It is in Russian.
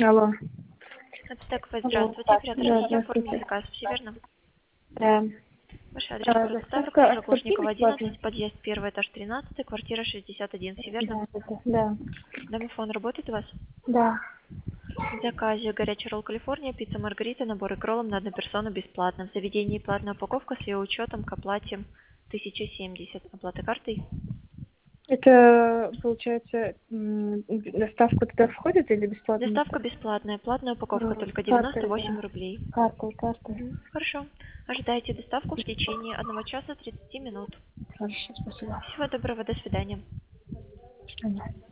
Алло. Ацтекова, Алло. здравствуйте. Оператор Да, систем, оформили здравствуйте. заказ. Все верно? Да. Ваш адрес город Доставка Ставрополь, экспортив Рогожникова, бесплатно? 11, подъезд 1, этаж 13, квартира 61. Все верно? Да, да. Домофон работает у вас? Да. В заказе горячий ролл Калифорния, пицца Маргарита, набор к роллам на одну персону бесплатно. В заведении платная упаковка с ее учетом к оплате 1070. Оплата картой? Это, получается, доставка туда входит или бесплатно? Доставка бесплатная, платная упаковка только Картой, 98 да. рублей. Картой. Хорошо. Ожидайте доставку в течение 1 часа 30 минут. Хорошо, спасибо. Всего доброго, до свидания. До свидания.